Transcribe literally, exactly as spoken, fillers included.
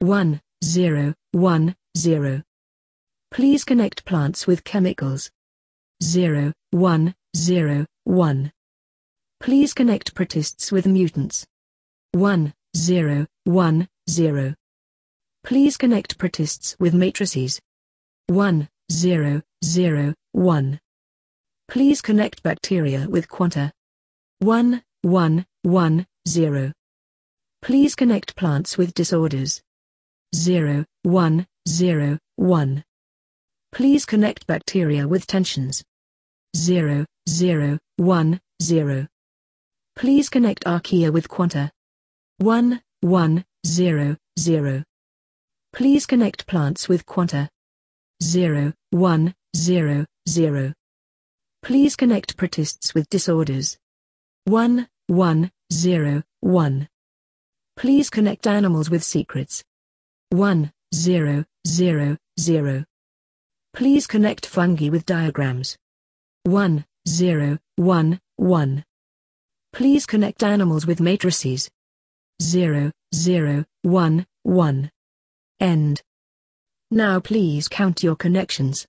one, zero, one, zero. Please connect plants with chemicals. zero, one, zero, one. Please connect protists with mutants. one, zero, one, zero. Please connect protists with matrices. one, zero, zero, one. Please connect bacteria with quanta. one, one, one, zero. Please connect plants with disorders. zero, one, zero, one. Please connect bacteria with tensions. zero, zero, one, zero. Please connect archaea with quanta. one, one, zero, zero. Please connect plants with quanta. zero, one, zero, zero. Please connect protists with disorders. one, one, zero, one. Please connect animals with secrets. one, zero, zero, zero. Please connect fungi with diagrams. one, zero, one, one. Please connect animals with matrices. zero, zero, one, one. End. Now please count your connections.